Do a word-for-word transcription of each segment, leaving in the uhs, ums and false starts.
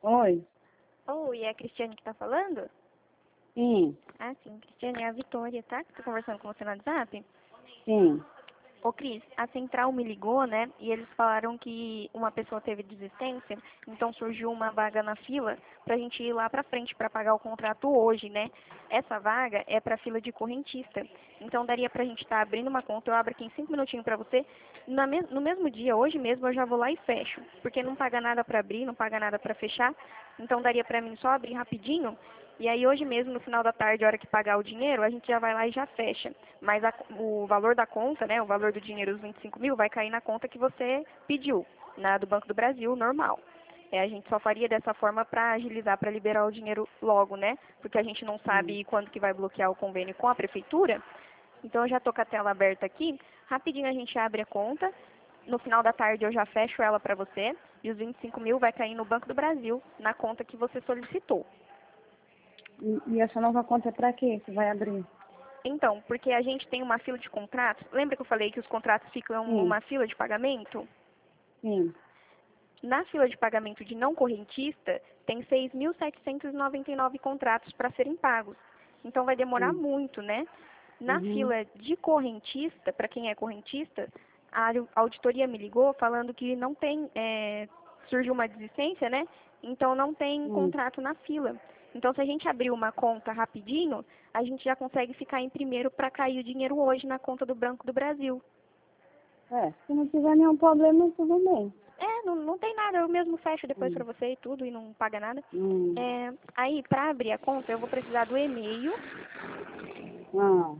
Oi. Oi, é a Cristiane que tá falando? Sim, Ah, sim, Cristiane, é a Vitória, tá? Que tô conversando com você no WhatsApp. sim. Ô, Cris, a central me ligou, né? E eles falaram que uma pessoa teve desistência, então surgiu uma vaga na fila pra gente ir lá pra frente pra pagar o contrato hoje, né? Essa vaga é pra fila de correntista. Então daria pra gente estar abrindo uma conta, eu abro aqui em cinco minutinhos pra você. Na me- no mesmo dia, hoje mesmo, eu já vou lá e fecho, porque não paga nada pra abrir, não paga nada pra fechar. Então daria pra mim só abrir rapidinho. E aí hoje mesmo, no final da tarde, a hora que pagar o dinheiro, a gente já vai lá e já fecha. Mas a- o valor da conta, né, o valor do dinheiro, os vinte e cinco mil, vai cair na conta que você pediu, na do Banco do Brasil, normal. É, a gente só faria dessa forma para agilizar, para liberar o dinheiro logo, né? Porque a gente não Hum. sabe quando que vai bloquear o convênio com a prefeitura. Então eu já estou com a tela aberta aqui. Rapidinho a gente abre a conta. No final da tarde eu já fecho ela para você. E os vinte e cinco mil vai cair no Banco do Brasil, na conta que você solicitou. E, e essa nova conta é pra quê que vai abrir? Então, porque a gente tem uma fila de contratos. Lembra que eu falei que os contratos ficam Sim, numa fila de pagamento? sim. Na fila de pagamento de não correntista, tem seis mil setecentos e noventa e nove contratos para serem pagos. Então vai demorar Sim. muito, né? Na Uhum. fila de correntista, para quem é correntista, a auditoria me ligou falando que não tem, é, surgiu uma desistência, né? Então não tem Hum. contrato na fila. Então se a gente abrir uma conta rapidinho, a gente já consegue ficar em primeiro para cair o dinheiro hoje na conta do Banco do Brasil. É, se não tiver nenhum problema, tudo bem. É, não, não tem nada, eu mesmo fecho depois pra Hum. você e tudo e não paga nada. Hum. É, aí, pra abrir a conta, eu vou precisar do e-mail, Ah,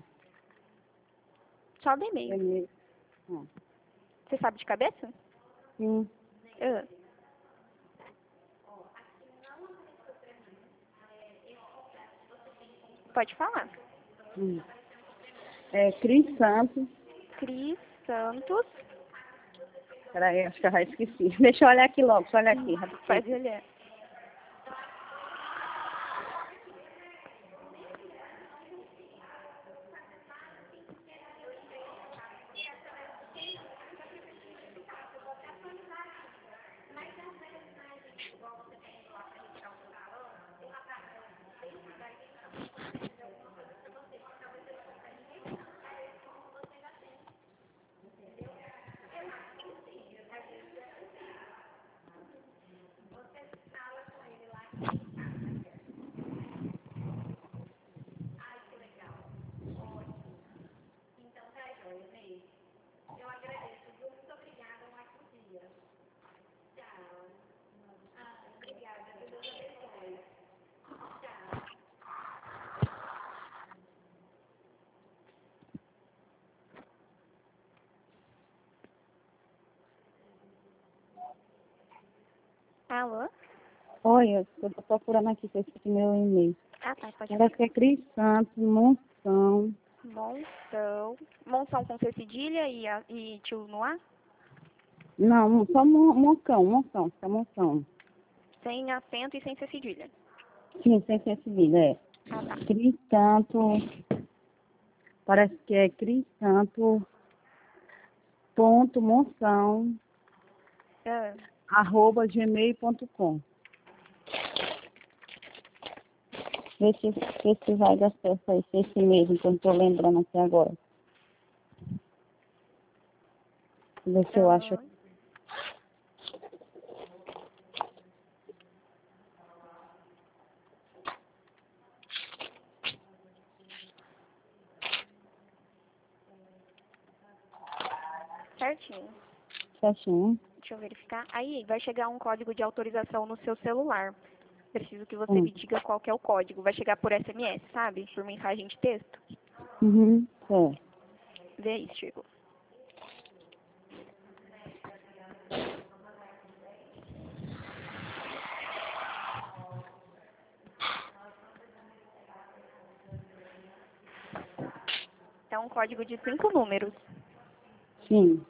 só do e-mail. beleza. Ah. Você sabe de cabeça? Sim. Ah, pode falar. Hum. É Cris Santos. Cris Santos. Peraí, acho que eu já esqueci. Deixa eu olhar aqui logo, só olha aqui, rapidinho. Pode olhar. Alô? Oi, eu estou procurando aqui, que eu esqueci meu e-mail. Ah, tá, pode falar. Parece que é Cris Santos, Monção. Monção. Monção com C cedilha e, a, e tio no A? Não, só Mon- Moncão, Moncão, fica Moncão. Sem acento e sem C cedilha. Sim, sem ser civil, é. Ah, tá. Cris Santo, parece que é Cris Santo, ponto, Monção, Ah, arroba gmail ponto com. Vê se, vê se vai dar certo aí, se é esse mesmo, que eu não tô lembrando aqui agora. Vê se eu acho. aham. Certinho. Certinho. Deixa eu verificar. Aí vai chegar um código de autorização no seu celular. Preciso que você Hum. me diga qual que é o código. Vai chegar por S M S, sabe? Por mensagem de texto. Uhum. É. Vê aí, Chico. É um código de cinco números. Sim.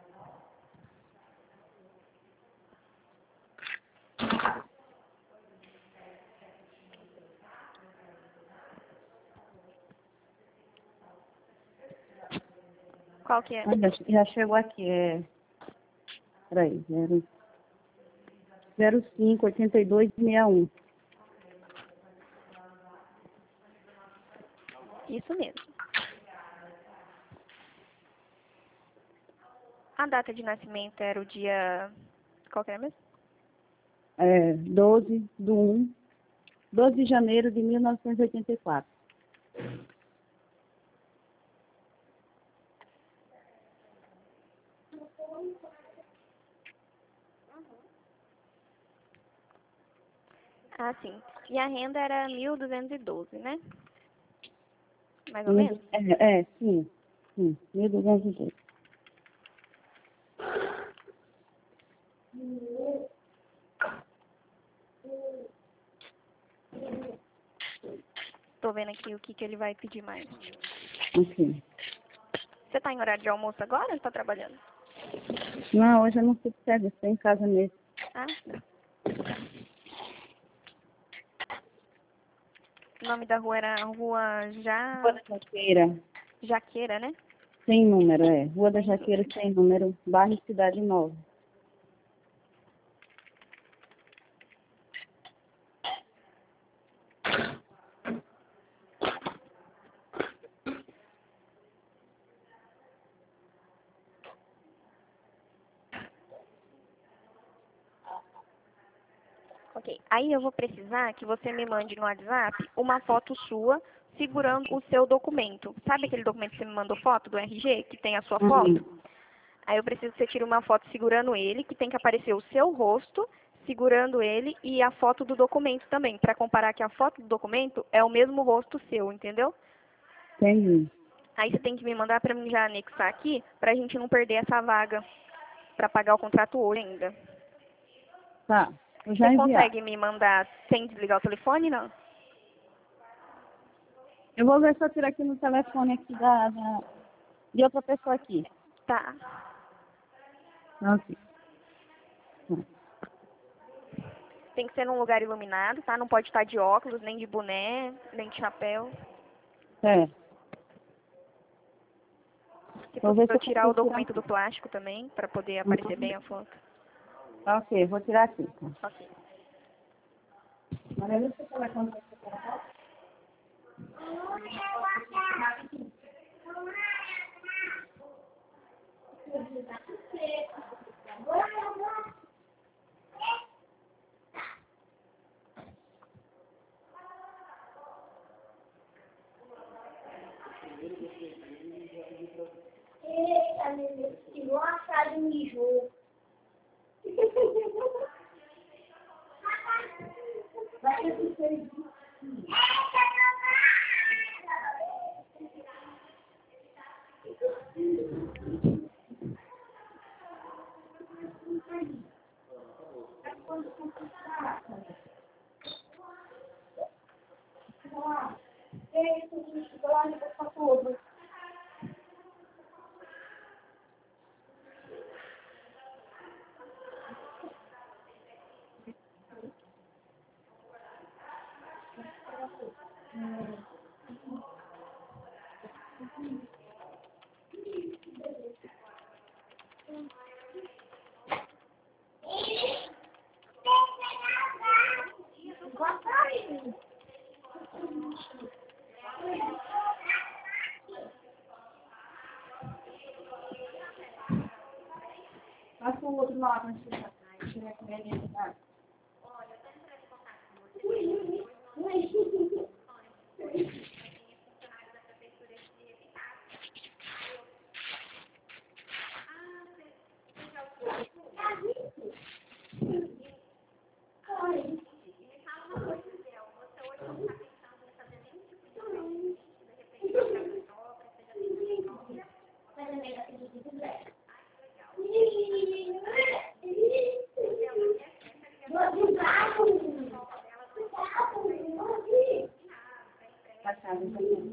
Qual que é? Olha, já chegou aqui, é. Peraí, zero. zero cinco, oitenta e dois, sessenta e um. Isso mesmo. A data de nascimento era o dia... Qual que era mesmo? É, doze do um, doze de janeiro de mil novecentos e oitenta e quatro. Ah, sim. E a renda era mil duzentos e doze, né? Mais ou Mil- menos? É, é, sim, sim, mil duzentos e dois. Tô vendo aqui o que, que ele vai pedir mais. Ok. Você tá em horário de almoço agora ou tá trabalhando? Não, hoje eu não fui pro serviço, estou em casa mesmo. Ah, tá. O nome da rua era Rua Ja... Rua da Jaqueira, Jaqueira, né? sem número, é. Rua da Jaqueira, sem número, bairro Cidade Nova. Ok. Aí eu vou precisar que você me mande no WhatsApp uma foto sua segurando o seu documento. Sabe aquele documento que você me mandou foto do R G, que tem a sua foto? Uhum. Aí eu preciso que você tire uma foto segurando ele, que tem que aparecer o seu rosto segurando ele e a foto do documento também, para comparar que a foto do documento é o mesmo rosto seu, entendeu? Entendi. Aí você tem que me mandar para mim já anexar aqui, para a gente não perder essa vaga para pagar o contrato hoje ainda. Tá, vou Você já enviar. consegue me mandar sem desligar o telefone, não? Eu vou ver se eu tiro aqui no telefone aqui da, da, de outra pessoa aqui. Tá. Ok. Tem que ser num lugar iluminado, tá? Não pode estar de óculos, nem de boné, nem de chapéu. É. Se Vou ver possível, se eu tirar o consigo tirar documento aqui. do plástico também, para poder aparecer Uhum. bem a foto. Tá, ok, vou tirar aqui. Tá. Ok. Mas lembra que o telefone vai ser. Eita, meu Deus, tirou a cara de mijou. Vai ter que ser. Eita, gente, lá no passaporte. Passa o outro lado, antes de tirar a minha tá? Passado, então.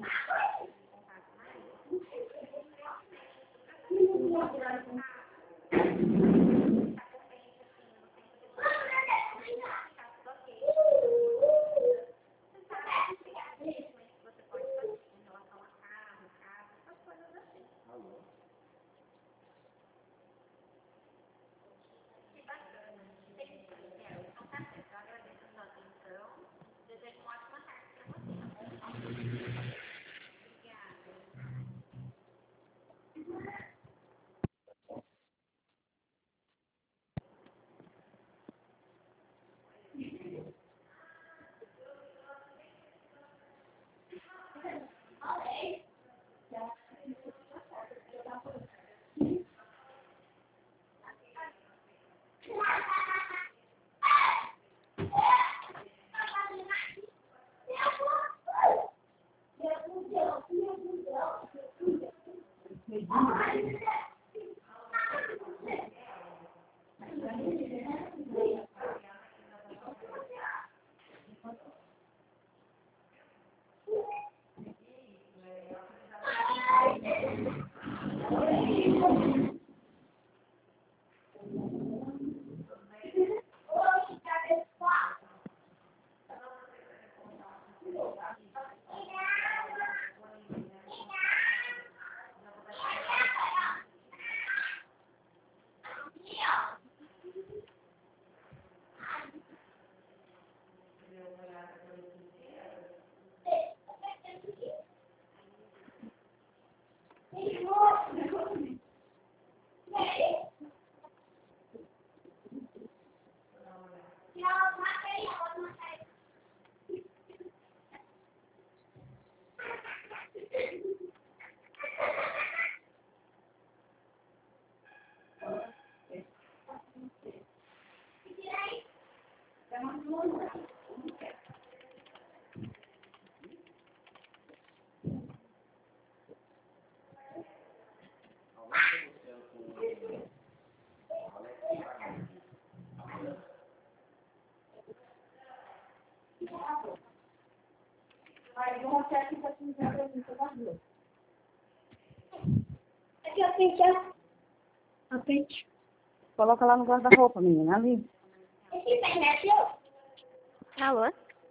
Aqui a pente, a pente. Coloca lá no guarda-roupa, menina, ali. Esse internet eu. Alô?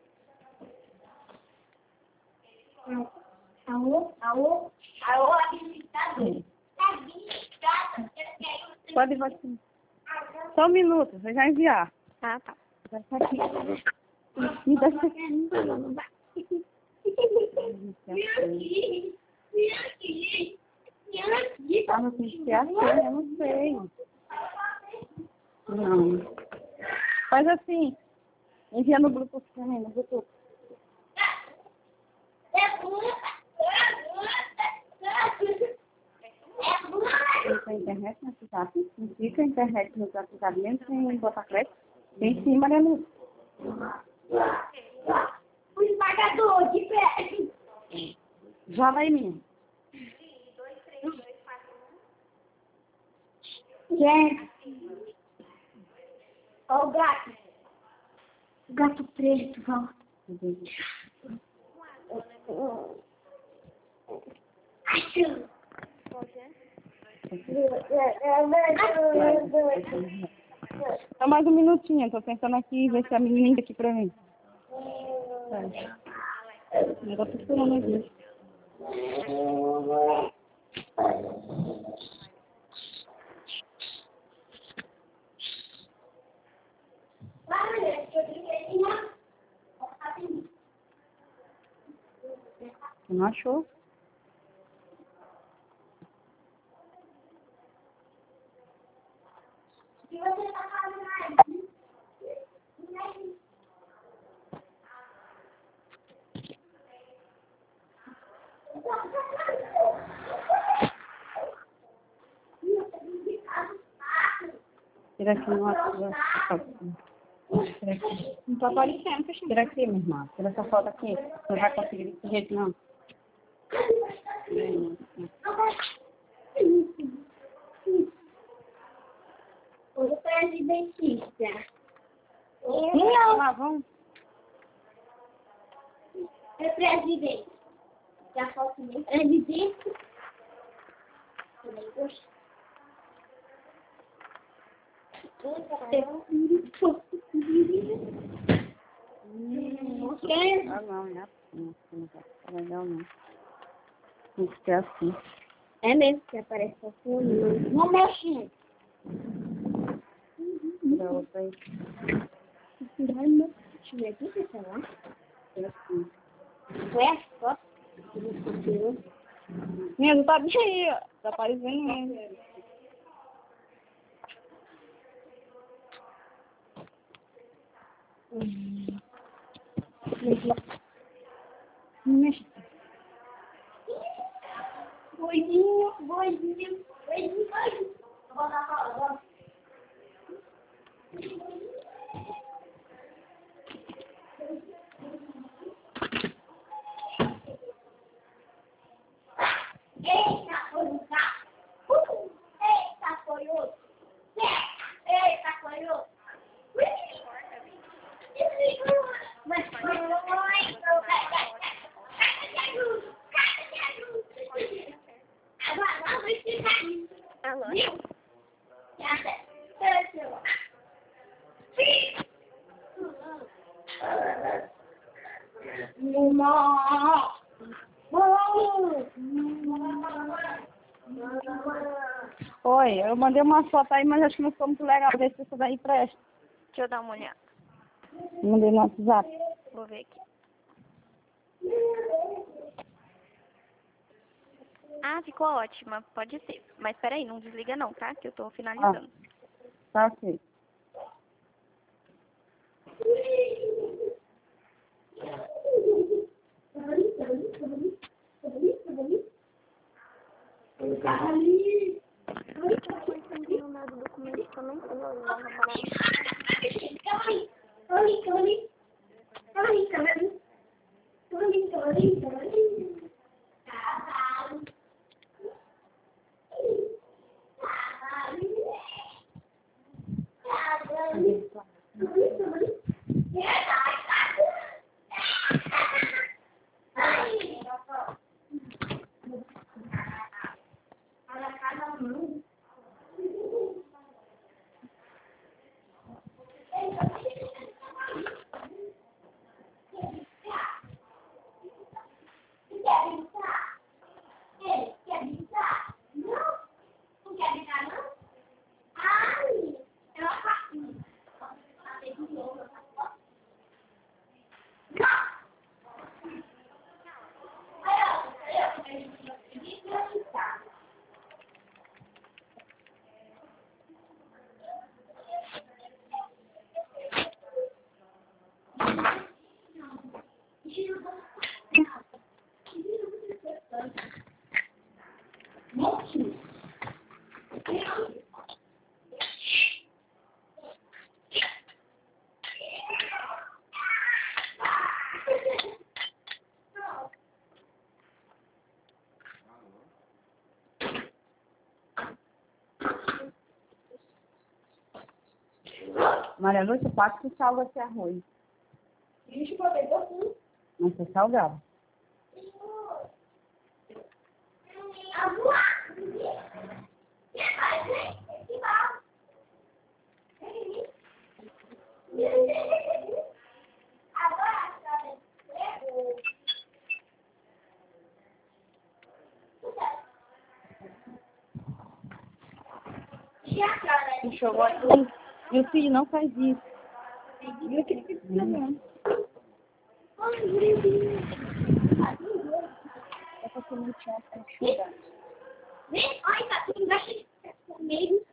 Alô? Alô? Alô, habilitado? Habilitado? Pode vacinar. Só um minuto, vou já enviar. Ah, tá. Vai estar aqui. Me dá essa aqui. Vem aqui. Vem aqui. Vem aqui. Ah, não tem que ser assim, eu não sei. Não. Faz assim. Envia no grupo também, no grupo. É bruta. É bruta. Não tem internet no WhatsApp? Não fica a internet no WhatsApp mesmo sem botar crédito? Tem em cima, né, Lu? O esmagador de pé. Joga aí, menina. Gente. Ó o gato. O gato preto, volta. Achou. Só mais um minutinho, tô tentando aqui ver se a menina aqui pra mim. Eu tô procurando aqui. Você não achou? E você tá fazendo aí? Tira aqui no WhatsApp. Tira aqui. Não tô aparecendo, fechando. Tira aqui, minha irmã. Tira essa foto aqui. Não vai conseguir desse jeito, não. O presidentista. Não, lá, vamos. É presidente. Já foto do presidente. Também gostei. Ah, não, não é assim. Não tá legal, não. Tem que ser assim. É mesmo que aparece assim. Não mexe. Tira outra aí. Deixa eu ver aqui, você lá. Tira assim. Foi a foto. Minha, não tá bem aí, ó. Tá aparecendo mesmo. Não mexe. Boizinho, boizinho, boizinho, boizinho. Vou dar pra ela. Eita, foi um carro. Uh, eita, foi outro. Eita, foi outro. Mas foi agora não vou explicar isso. Alô? Viu? Oi, eu mandei uma foto aí, mas acho que não ficou muito legal. Vê se isso daí presta. Deixa eu dar uma olhada. Mandei no WhatsApp. Vou ver aqui. Ah, ficou ótima. Pode ser. Mas peraí, não desliga não, tá? Que eu tô finalizando. Tá ok. Ali. Não dá do documento também. Oi, oi, oi. ali. Tava ali, tava ali. Tava ali, tava ali, tava ali. Cavalo. Cavalo. Cavalo. Maria Lúcia, quatro que salga esse arroz. Deixa eu botar pouquinho. Não ser salgado. Enxugou aqui. Meu filho, não faz isso. Viu aquele que tá fazendo? É pra você não tinha pra enxugar. Olha, tá tudo embaixo de meio.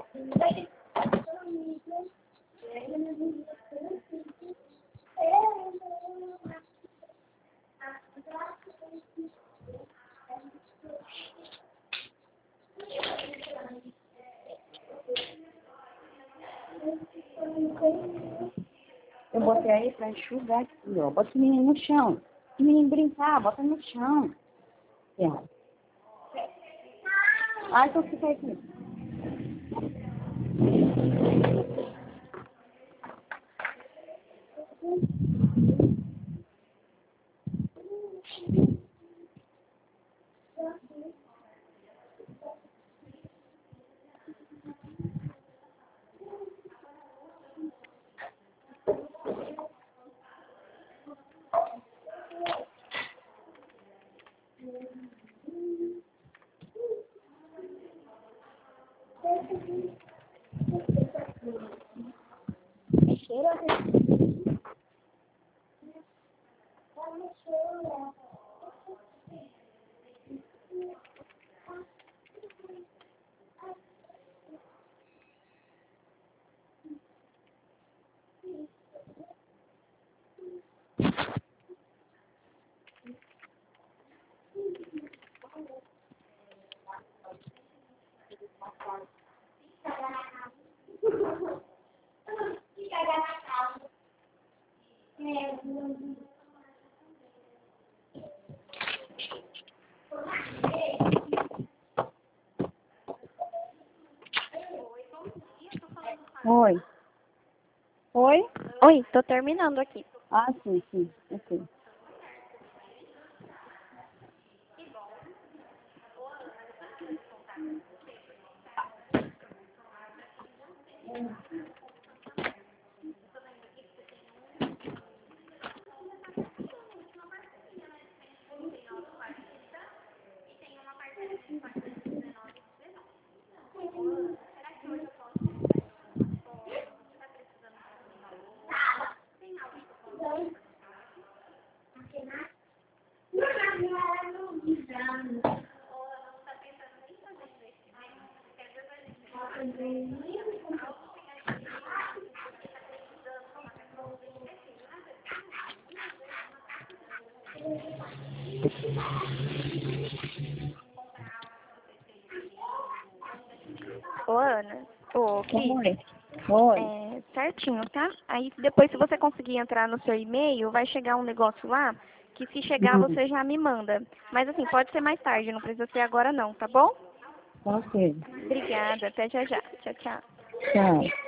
Eu botei aí pra enxugar aqui, ó. Bota o menino no chão. O menino brincar, bota no chão. É. Ah, então fica aqui. Oi. Oi? Oi, tô terminando aqui. Ah, sim, sim. Ok. Ô, Ana. Ô, Cris. Oi. Oi. É, você certinho, tá? Aí depois, se você conseguir entrar no seu e-mail, vai chegar um negócio lá, que se chegar Uhum. você já me manda. Mas assim, pode ser mais tarde, não precisa ser agora não, tá bom? Ok. Obrigada, até já já. Tchau, tchau. Tchau.